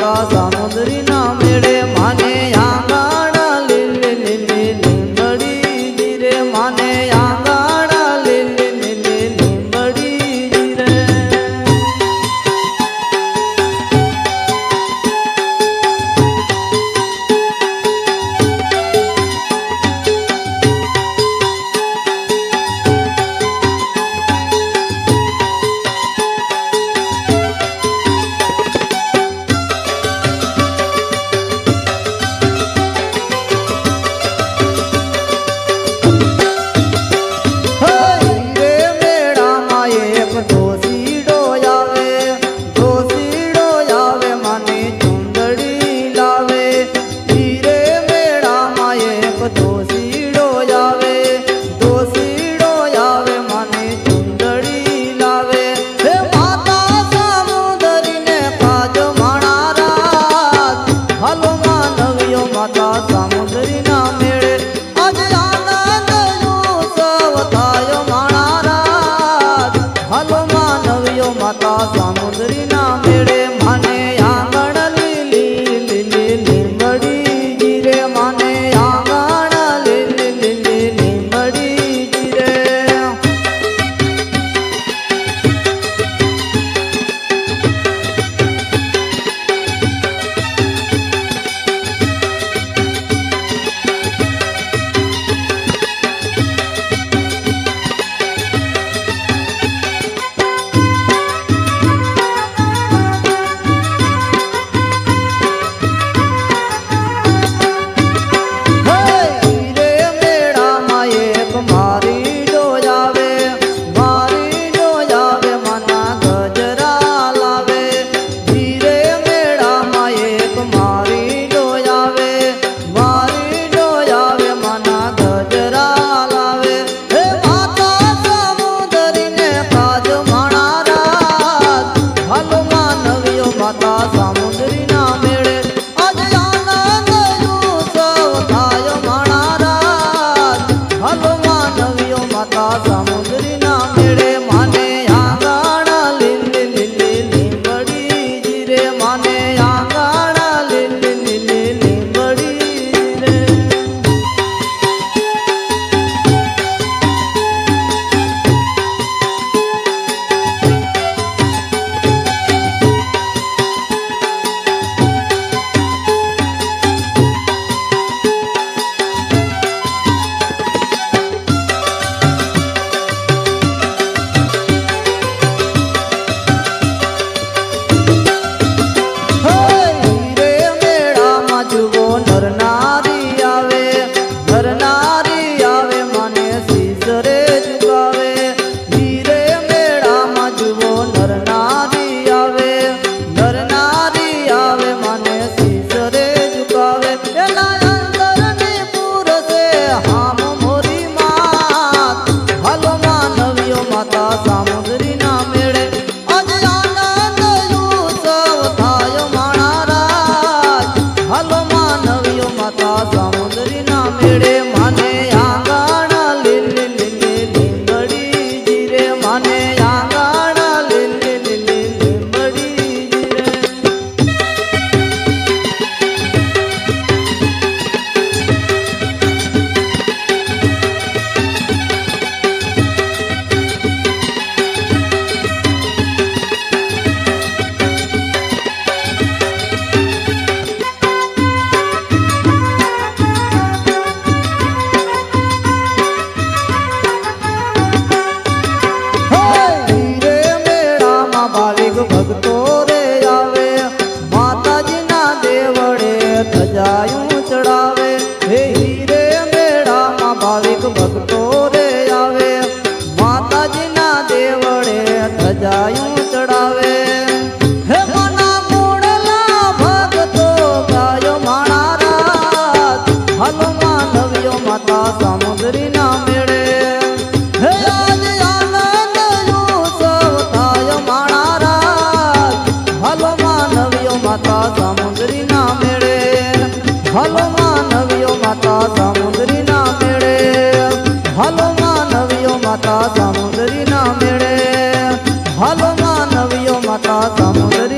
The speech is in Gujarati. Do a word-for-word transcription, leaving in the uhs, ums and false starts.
માતા સામુદ્રી ના મેળે માને આંગણા લીલી લીલી લીંબડી જીરે માને આંગણા લીલી લીલી લીંબડી જીરે માતા સામુદ્રી ના મેળે માને આંગણ લીલી લીલી લીંબડી જીરે માને આંગણ લીલી લીલી લીંબડી જીરે માતા સામુદ્રી ના મેળે આજ આનંદ ઉત્સવ થાય માણારાજ હલો માનવીઓ માતા સામુદ્રી ના મેળે માને આંગણ લીલી લીલી લીંબડી જીરે માને આંગણ લીલી લીલી લીંબડી જીરે સામુદ્રી ના મેળે આજ આનંદ ઉત્સવ થાય માણારાજ હલો માનવીઓ માતા સામુદ્રી ના મેળે માને આંગણ લીલી લીલી લીંબડી જીરે માને આંગણ લીલી લીલી લીંબડી જીરે ભક્તો રે આવે માતાજી ના દેવળે ધજાયું ચડાવે હે હીરે મેળામાં ભાવિક ભક્તો રે આવે માતાજી ના દેવળે ધજાયું ચડાવે હે મના મોડલા ભક્તો ગાયો માણારાજ હલો માનવીઓ માતા સામુદ્રી ના મેળે હે આજ આનંદ ઉત્સવ થાય માણારાજ હલો માનવીઓ માતા સામુદ્રી ના મેળે હલો માનવીઓ માતા સામુદ્રી ના મેળે હલો માનવીઓ માતા સામુદ્રી ના મેળે હલો માનવીઓ માતા સામુદ્રી